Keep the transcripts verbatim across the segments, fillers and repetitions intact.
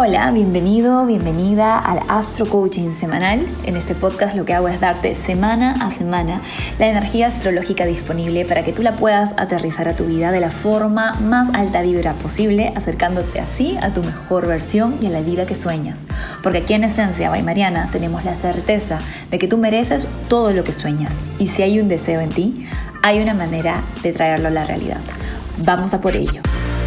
Hola, bienvenido, bienvenida al Astro Coaching semanal. En este podcast lo que hago es darte semana a semana la energía astrológica disponible para que tú la puedas aterrizar a tu vida de la forma más alta vibra posible, acercándote así a tu mejor versión y a la vida que sueñas. Porque aquí en Esencia by Mariana tenemos la certeza de que tú mereces todo lo que sueñas. Y si hay un deseo en ti, hay una manera de traerlo a la realidad. Vamos a por ello.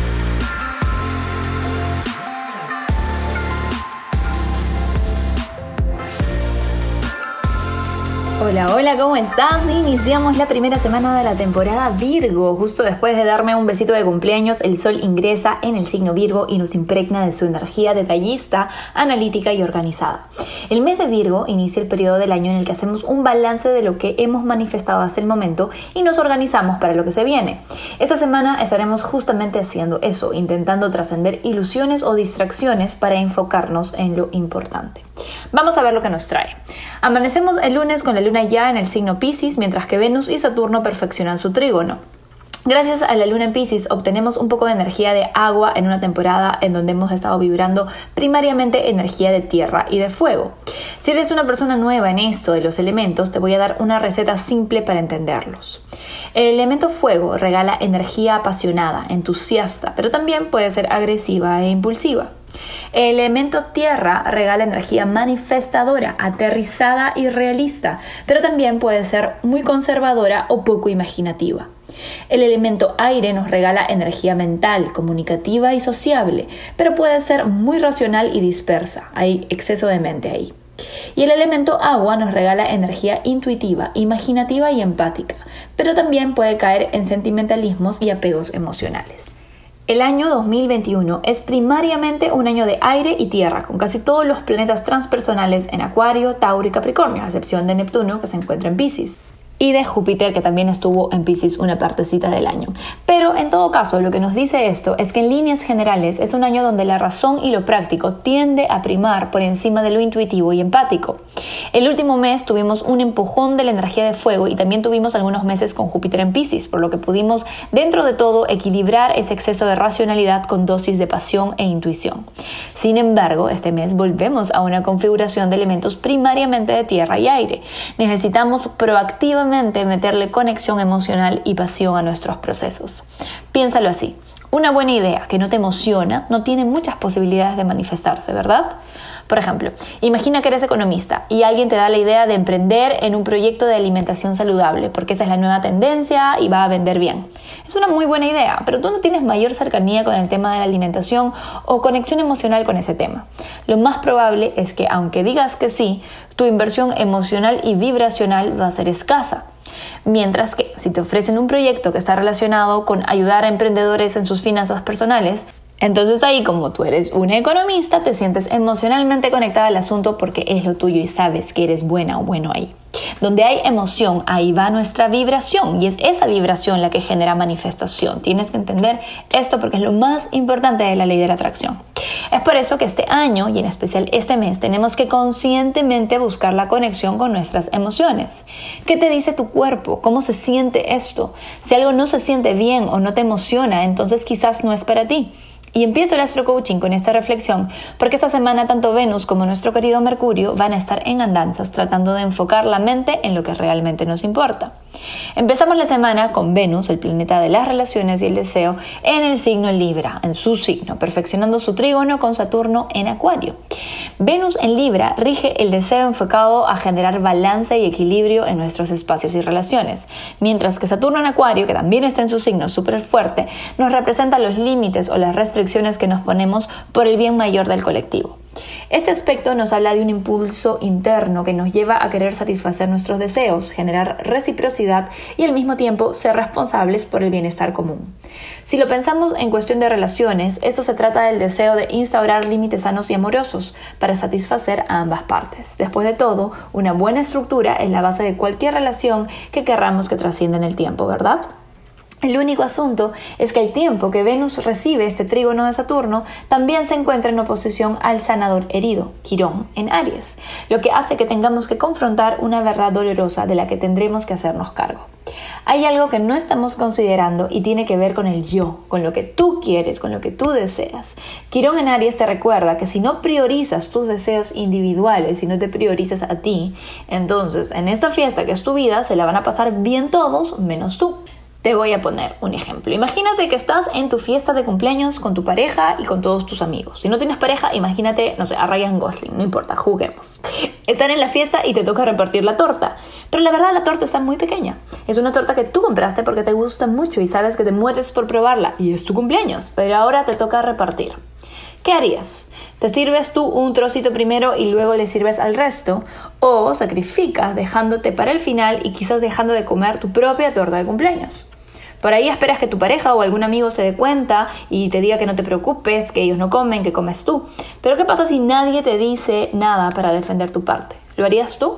Hola, hola, ¿cómo estás? Iniciamos la primera semana de la temporada Virgo. Justo después de darme un besito de cumpleaños, el Sol ingresa en el signo Virgo y nos impregna de su energía detallista, analítica y organizada. El mes de Virgo inicia el periodo del año en el que hacemos un balance de lo que hemos manifestado hasta el momento y nos organizamos para lo que se viene. Esta semana estaremos justamente haciendo eso, intentando trascender ilusiones o distracciones para enfocarnos en lo importante. Vamos a ver lo que nos trae. Amanecemos el lunes con la luna ya en el signo Piscis, mientras que Venus y Saturno perfeccionan su trígono. Gracias a la luna en Piscis obtenemos un poco de energía de agua en una temporada en donde hemos estado vibrando primariamente energía de tierra y de fuego. Si eres una persona nueva en esto de los elementos, te voy a dar una receta simple para entenderlos. El elemento fuego regala energía apasionada, entusiasta, pero también puede ser agresiva e impulsiva. El elemento tierra regala energía manifestadora, aterrizada y realista, pero también puede ser muy conservadora o poco imaginativa. El elemento aire nos regala energía mental, comunicativa y sociable, pero puede ser muy racional y dispersa. Hay exceso de mente ahí. Y el elemento agua nos regala energía intuitiva, imaginativa y empática, pero también puede caer en sentimentalismos y apegos emocionales. El año dos mil veintiuno es primariamente un año de aire y tierra, con casi todos los planetas transpersonales en Acuario, Tauro y Capricornio, a excepción de Neptuno, que se encuentra en Piscis, y de Júpiter, que también estuvo en Piscis una partecita del año. Pero en todo caso, lo que nos dice esto es que en líneas generales es un año donde la razón y lo práctico tiende a primar por encima de lo intuitivo y empático. El último mes tuvimos un empujón de la energía de fuego y también tuvimos algunos meses con Júpiter en Piscis, por lo que pudimos, dentro de todo, equilibrar ese exceso de racionalidad con dosis de pasión e intuición. Sin embargo, este mes volvemos a una configuración de elementos primariamente de tierra y aire. Necesitamos proactivamente meterle conexión emocional y pasión a nuestros procesos. Piénsalo así. Una buena idea que no te emociona no tiene muchas posibilidades de manifestarse, ¿verdad? Por ejemplo, imagina que eres economista y alguien te da la idea de emprender en un proyecto de alimentación saludable porque esa es la nueva tendencia y va a vender bien. Es una muy buena idea, pero tú no tienes mayor cercanía con el tema de la alimentación o conexión emocional con ese tema. Lo más probable es que, aunque digas que sí, tu inversión emocional y vibracional va a ser escasa. Mientras que, si te ofrecen un proyecto que está relacionado con ayudar a emprendedores en sus finanzas personales, entonces ahí, como tú eres una economista, te sientes emocionalmente conectada al asunto porque es lo tuyo y sabes que eres buena o bueno ahí. Donde hay emoción, ahí va nuestra vibración y es esa vibración la que genera manifestación. Tienes que entender esto porque es lo más importante de la ley de la atracción. Es por eso que este año, y en especial este mes, tenemos que conscientemente buscar la conexión con nuestras emociones. ¿Qué te dice tu cuerpo? ¿Cómo se siente esto? Si algo no se siente bien o no te emociona, entonces quizás no es para ti. Y empiezo el Astro Coaching con esta reflexión porque esta semana tanto Venus como nuestro querido Mercurio van a estar en andanzas tratando de enfocar la mente en lo que realmente nos importa. Empezamos la semana con Venus, el planeta de las relaciones y el deseo, en el signo Libra, en su signo, perfeccionando su trígono con Saturno en Acuario. Venus en Libra rige el deseo enfocado a generar balance y equilibrio en nuestros espacios y relaciones, mientras que Saturno en Acuario, que también está en su signo súper fuerte, nos representa los límites o las restricciones que nos ponemos por el bien mayor del colectivo. Este aspecto nos habla de un impulso interno que nos lleva a querer satisfacer nuestros deseos, generar reciprocidad y al mismo tiempo ser responsables por el bienestar común. Si lo pensamos en cuestión de relaciones, esto se trata del deseo de instaurar límites sanos y amorosos para satisfacer a ambas partes. Después de todo, una buena estructura es la base de cualquier relación que querramos que trascienda en el tiempo, ¿verdad? El único asunto es que el tiempo que Venus recibe este trígono de Saturno también se encuentra en oposición al sanador herido, Quirón, en Aries, lo que hace que tengamos que confrontar una verdad dolorosa de la que tendremos que hacernos cargo. Hay algo que no estamos considerando y tiene que ver con el yo, con lo que tú quieres, con lo que tú deseas. Quirón en Aries te recuerda que si no priorizas tus deseos individuales, si no te priorizas a ti, entonces en esta fiesta que es tu vida se la van a pasar bien todos menos tú. Te voy a poner un ejemplo. Imagínate que estás en tu fiesta de cumpleaños con tu pareja y con todos tus amigos. Si no tienes pareja, imagínate, no sé, a Ryan Gosling, no importa, juguemos. Están en la fiesta y te toca repartir la torta. Pero la verdad, la torta está muy pequeña. Es una torta que tú compraste porque te gusta mucho y sabes que te mueres por probarla. Y es tu cumpleaños, pero ahora te toca repartir. ¿Qué harías? ¿Te sirves tú un trocito primero y luego le sirves al resto? ¿O sacrificas dejándote para el final y quizás dejando de comer tu propia torta de cumpleaños? Por ahí esperas que tu pareja o algún amigo se dé cuenta y te diga que no te preocupes, que ellos no comen, que comes tú. Pero ¿qué pasa si nadie te dice nada para defender tu parte? ¿Lo harías tú?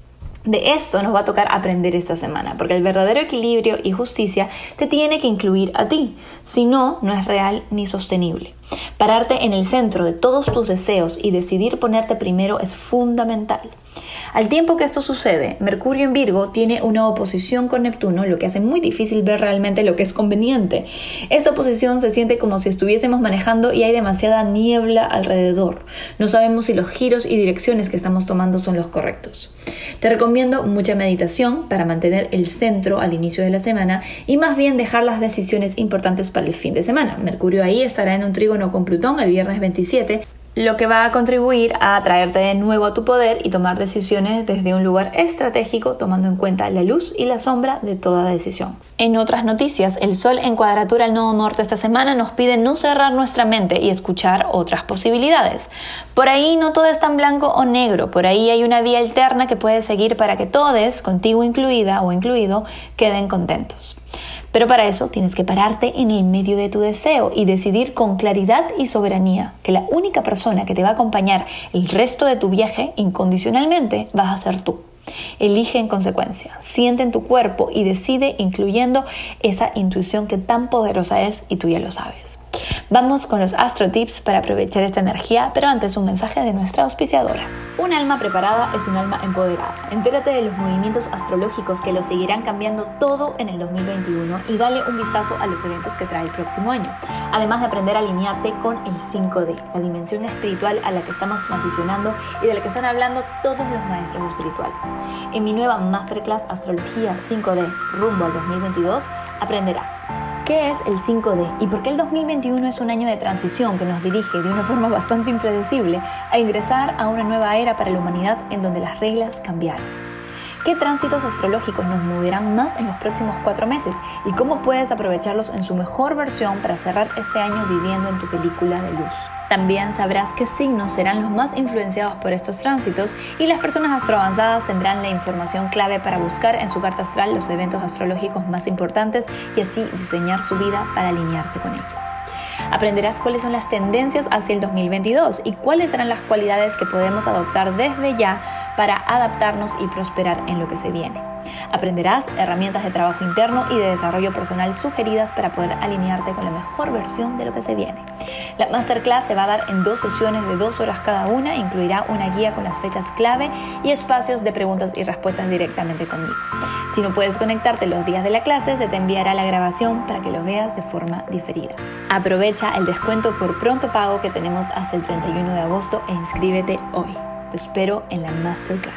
De esto nos va a tocar aprender esta semana, porque el verdadero equilibrio y justicia te tiene que incluir a ti. Si no, no es real ni sostenible. Pararte en el centro de todos tus deseos y decidir ponerte primero es fundamental. Al tiempo que esto sucede, Mercurio en Virgo tiene una oposición con Neptuno, lo que hace muy difícil ver realmente lo que es conveniente. Esta oposición se siente como si estuviésemos manejando y hay demasiada niebla alrededor. No sabemos si los giros y direcciones que estamos tomando son los correctos. Te recomiendo mucha meditación para mantener el centro al inicio de la semana y más bien dejar las decisiones importantes para el fin de semana. Mercurio ahí estará en un trígono con Plutón el viernes veintisiete, lo que va a contribuir a traerte de nuevo a tu poder y tomar decisiones desde un lugar estratégico, tomando en cuenta la luz y la sombra de toda decisión. En otras noticias, el Sol en cuadratura al nodo norte esta semana nos pide no cerrar nuestra mente y escuchar otras posibilidades. Por ahí no todo es tan blanco o negro, por ahí hay una vía alterna que puedes seguir para que todos, contigo incluida o incluido, queden contentos. Pero para eso tienes que pararte en el medio de tu deseo y decidir con claridad y soberanía que la única persona que te va a acompañar el resto de tu viaje incondicionalmente vas a ser tú. Elige en consecuencia, siente en tu cuerpo y decide incluyendo esa intuición que tan poderosa es y tú ya lo sabes. Vamos con los Astro Tips para aprovechar esta energía, pero antes un mensaje de nuestra auspiciadora. Un alma preparada es un alma empoderada. Entérate de los movimientos astrológicos que lo seguirán cambiando todo en el dos mil veintiuno y dale un vistazo a los eventos que trae el próximo año. Además de aprender a alinearte con el cinco D, la dimensión espiritual a la que estamos transicionando y de la que están hablando todos los maestros espirituales. En mi nueva Masterclass Astrología cinco D rumbo al dos mil veintidós aprenderás ¿qué es el cinco D y por qué el dos mil veintiuno es un año de transición que nos dirige de una forma bastante impredecible a ingresar a una nueva era para la humanidad en donde las reglas cambiaron? ¿Qué tránsitos astrológicos nos moverán más en los próximos cuatro meses y cómo puedes aprovecharlos en su mejor versión para cerrar este año viviendo en tu película de luz? También sabrás qué signos serán los más influenciados por estos tránsitos y las personas astroavanzadas tendrán la información clave para buscar en su carta astral los eventos astrológicos más importantes y así diseñar su vida para alinearse con ello. Aprenderás cuáles son las tendencias hacia el dos mil veintidós y cuáles serán las cualidades que podemos adoptar desde ya para adaptarnos y prosperar en lo que se viene. Aprenderás herramientas de trabajo interno y de desarrollo personal sugeridas para poder alinearte con la mejor versión de lo que se viene. La Masterclass se va a dar en dos sesiones de dos horas cada una, incluirá una guía con las fechas clave y espacios de preguntas y respuestas directamente conmigo. Si no puedes conectarte los días de la clase, se te enviará la grabación para que lo veas de forma diferida. Aprovecha el descuento por pronto pago que tenemos hasta el treinta y uno de agosto e inscríbete hoy. Te espero en la Masterclass.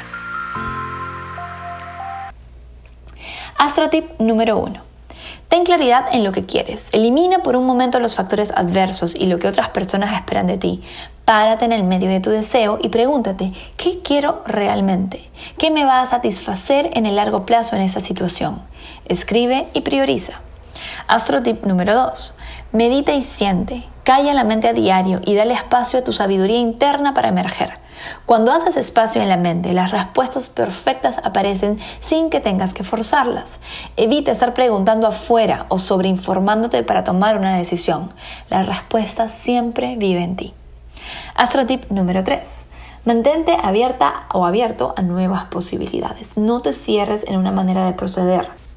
Astrotip número uno. Ten claridad en lo que quieres. Elimina por un momento los factores adversos y lo que otras personas esperan de ti. Párate en el medio de tu deseo y pregúntate, ¿qué quiero realmente? ¿Qué me va a satisfacer en el largo plazo en esta situación? Escribe y prioriza. Astrotip número dos. Medita y siente. Calla la mente a diario y dale espacio a tu sabiduría interna para emerger. Cuando haces espacio en la mente, las respuestas perfectas aparecen sin que tengas que forzarlas. Evita estar preguntando afuera o sobreinformándote para tomar una decisión. La respuesta siempre vive en ti. Astrotip número tres. Mantente abierta o abierto a nuevas posibilidades. No te cierres en una manera de proceder.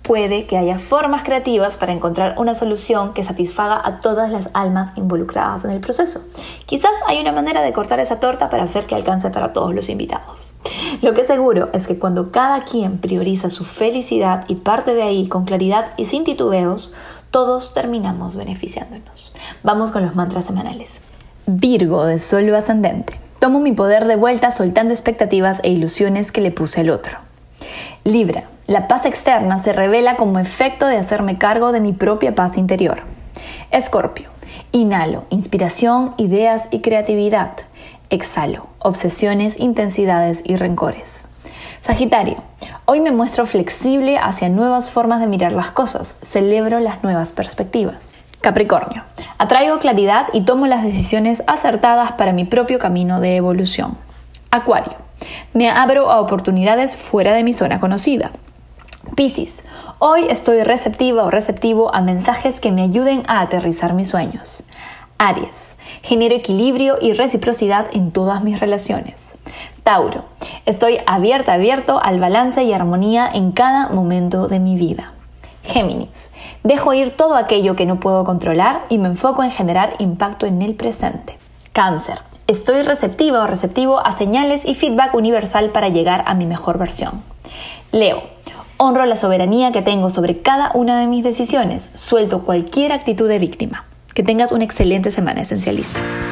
Puede que haya formas creativas para encontrar una solución que satisfaga a todas las almas involucradas en el proceso. Quizás hay una manera de cortar esa torta para hacer que alcance para todos los invitados. Lo que es seguro es que cuando cada quien prioriza su felicidad y parte de ahí con claridad y sin titubeos, todos terminamos beneficiándonos. Vamos con los mantras semanales. Virgo de Sol ascendente. Tomo mi poder de vuelta soltando expectativas e ilusiones que le puse al otro. Libra. La paz externa se revela como efecto de hacerme cargo de mi propia paz interior. Escorpio. Inhalo, inspiración, ideas y creatividad. Exhalo, obsesiones, intensidades y rencores. Sagitario. Hoy me muestro flexible hacia nuevas formas de mirar las cosas. Celebro las nuevas perspectivas. Capricornio. Atraigo claridad y tomo las decisiones acertadas para mi propio camino de evolución. Acuario. Me abro a oportunidades fuera de mi zona conocida. Piscis. Hoy estoy receptiva o receptivo a mensajes que me ayuden a aterrizar mis sueños. Aries. Genero equilibrio y reciprocidad en todas mis relaciones. Tauro. Estoy abierta, abierto al balance y armonía en cada momento de mi vida. Géminis. Dejo ir todo aquello que no puedo controlar y me enfoco en generar impacto en el presente. Cáncer. Estoy receptiva o receptivo a señales y feedback universal para llegar a mi mejor versión. Leo. Honro la soberanía que tengo sobre cada una de mis decisiones. Suelto cualquier actitud de víctima. Que tengas una excelente semana, esencialista.